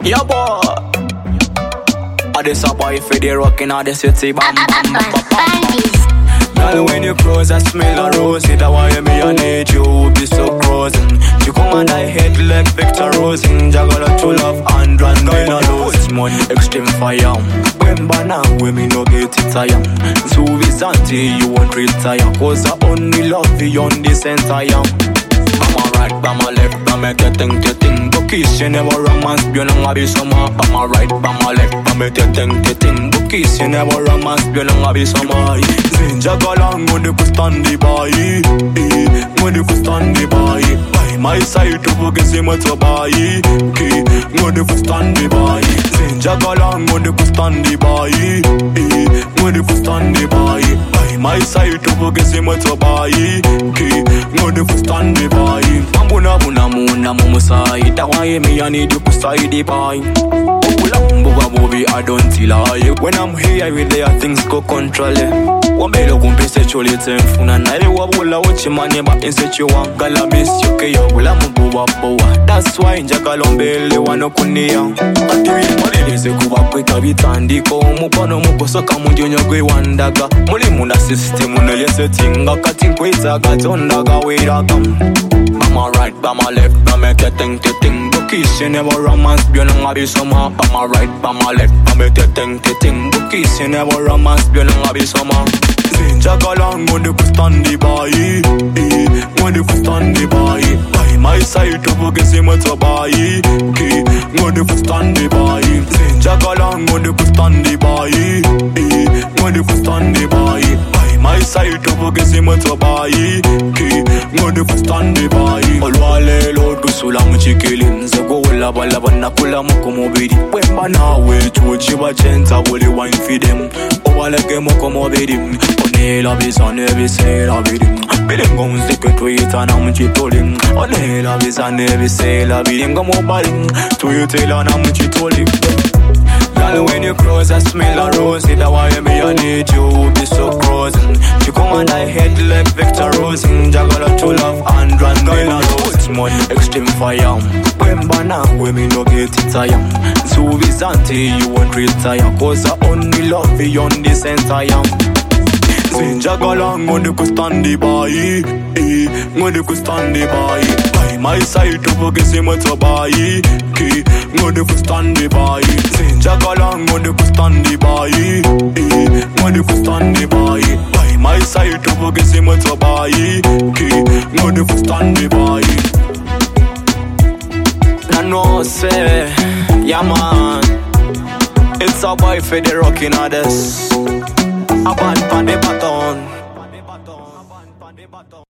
Yeah, boy. I this a boy for the rockin' of the city. Bam, bam, bam, bam, bam. Girl, when you close, I smell a rose. That's why me I need you. Be so closing. You come and I head like Victor Rosen. Jaggle a true love and run down a lose. Money extreme fire. When banana, when me no get it tired. So Visante, you won't retire. Cause I only love you on the center. Bama right, bama left, bama tetting. Bookies, you never romance, you know I be summer. Bama right, bama left, bama tetting. Bookies, you never romance, you know I be summer. Zinja galang, when you stand the boy. When you stand the boy. By my side, to book is him to buy. When you stand the boy. Zinja galang, when you stand the boy. When you stand the boy. By my side, to book is him to buy. When you stand the boy. Mambuna muna mumusai. Tawaye me I need you to side the boy. Movie, I don't tell her. When I'm here with their things go control it. One bello gumpe sexually funa na ile wabula uchi manye ba insechu wan gala miss you ke yo wula mubuwa bowa. That's why njaka lombele wano kunia. Ati mole leze kuba kweka bitandiko mukono mukosoka munjonyo gwe wandaga. Muli muna system unelese tinga kati kweza gatondaga wiraga. Bama right, bama left, bama tetting. Bookies, you never romance, you know I be summer. Bama right, bama left, bama tetting. Bookies, you never romance, you know I be summer. Zinja galang, when you stand the boy. When you stand the boy. By my side, to book is him to buy. When you stand the boy. Zinja galang, when you stand the boy. When you stand the boy. By my side, to book is him to buy. When you stand the boy. Olwale lord kusula mchikili. Zago laba nakula mukomobidi. Wemba nawe chuchi bachenta wole wine feed them. Owaleke mukomobidi. Onela bisane bisela bidim. Bilingo mzike tuita na mchitoli. Onela bisane bisela bilingo mobile. Tuitela na mchitoli. Girl, when you close, I smell a rose. That's why me I need you. Be so closing. You come and I head like Victor Rosen. Jaggle a true love and run down a road. Money extreme fire. When banana, when me no get it tired. So Visante, you won't retire. Cause I only love you on the center. Zinja galang, when you stand the boy. When you stand the boy. By my side, to book is him to buy. When you stand the boy. Zinja galang, when you stand the boy. When you stand the boy. By my side, to book is him to buy. When you stand the boy. I know, say, yeah man. It's a boy for the rockin' of this. A band pan the baton.